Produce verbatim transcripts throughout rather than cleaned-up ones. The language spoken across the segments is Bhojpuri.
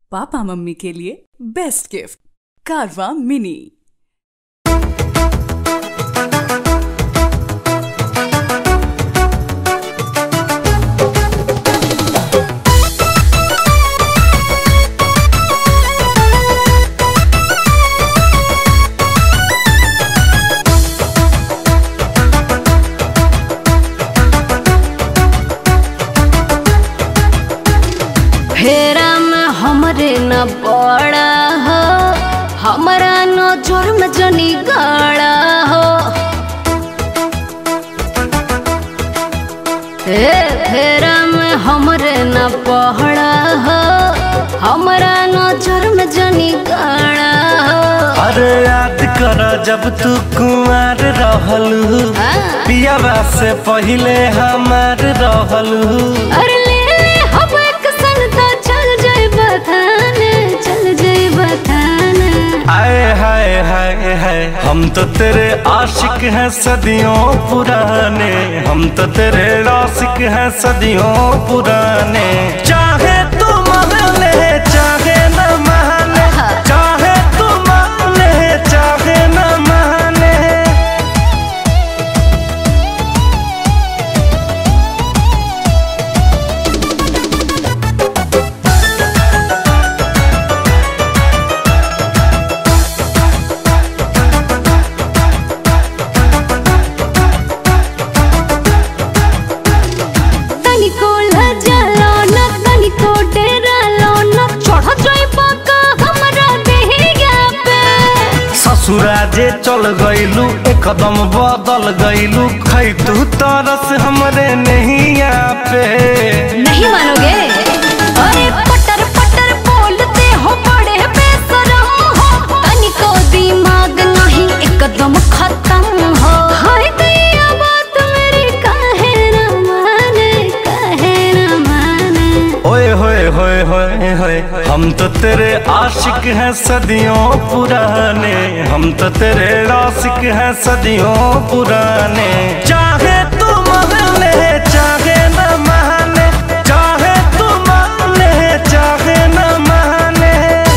पापा मम्मी के लिए बेस्ट गिफ्ट कारवा मिनी। फेरा में हमरे न पड़ा हो, हमारा न जुर्म जनी गाड़ा हो। ए फेरा में हमरे न पड़ा हो, हमारा न जुर्म जनी गाड़ा हो। अरे याद कर जब तू कुंवार रहलू, पियावा से पहले हमार रहलू। अरे आए हाय हाय हाय हम तो तेरे आशिक हैं सदियों पुराने, हम तो तेरे आशिक हैं सदियों पुराने। चाहे तू माने चाहे न माने, चाहे तू माने चाहे न माने। ससुराजे चल गईलू एकदम बदल गईलू, खई तू तरस हमरे नैया पे। नहीं मानोगे? अरे पटर पटर बोलते हो बड़े बेशरम हो, तनिको दिमाग नहीं एकदम खत्म हो। हाय दैया बात मेरी काहे न माने, काहे न माने। ओए होए होए होए होए हम तो तेरे आशिक हैं सदियों पुराने, हम तो तेरे आशिक हैं सदियों पुराने। चाहे तू माने चाहे न माने, चाहे तू माने चाहे न माने।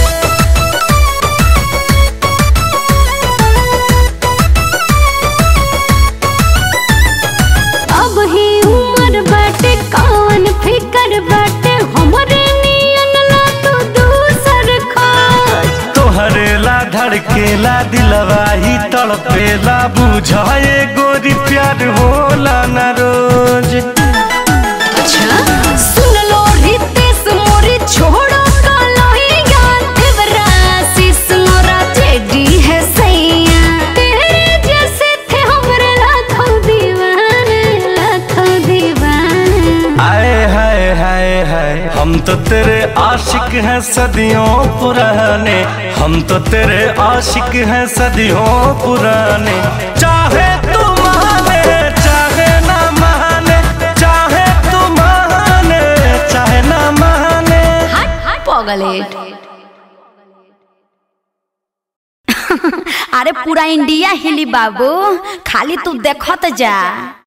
अब ही उम्र बाटे कौन फिकर बाटे, हमरे धड़केला दिलवा ही तड़पेला, बुझाए गोरी प्यार होला न रोज। अच्छा सुन लो रितेश मोरी छोड़ो कालोइया, देवराशिष मोरा जेडी है सैया। तेरे जैसे थे हमरे लाखों दीवाने, लाखों दीवाने। आए हाय हाय हाय हम तो तेरे आशिक हैं सदियों पुराने, हम तो तेरे आशिक हैं सदियों पुराने। चाहे तू माने चाहे ना माने, चाहे तू माने चाहे ना माने। हट हट पगलेट। अरे पूरा इंडिया हिली बाबू, खाली तू देखत जा।